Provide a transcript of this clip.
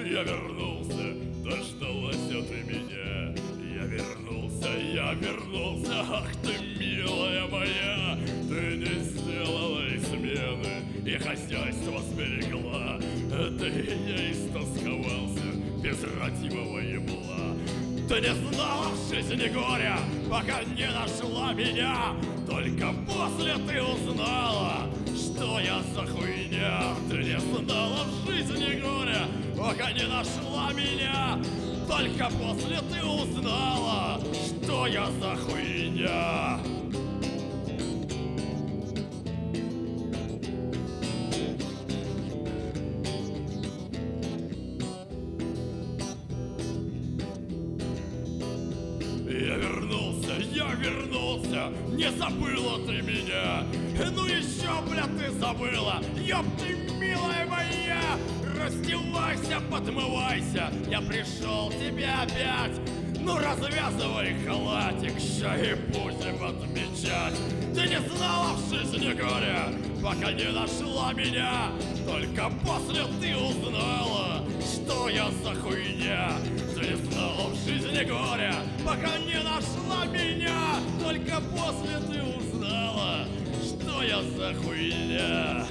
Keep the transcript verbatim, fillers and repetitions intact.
Я вернулся, дождалась ты меня. Я вернулся, я вернулся, ах ты, милая моя. Ты не сделала и смены, и хозяйство сберегла. Ты я истосковался без родимого ебла. Ты не знала в жизни горя, пока не нашла меня. Только после ты узнала, что я за хуйня. Ты не знала в жизни горя, пока не нашла меня. Только после ты узнала, что я за хуйня. Я вернулся, я вернулся, не забыла ты меня. Ну еще, бля, ты забыла, ёб ты, милая моя. Раздевайся, подмывайся, я пришел тебе опять. Ну развязывай халатик, ща и будем отмечать. Ты не знала в жизни горя, пока не нашла меня. Только после ты узнала, что я за хуйня. Ты не знала в жизни горя, пока не нашла меня. Только после ты узнала, что я за хуйня.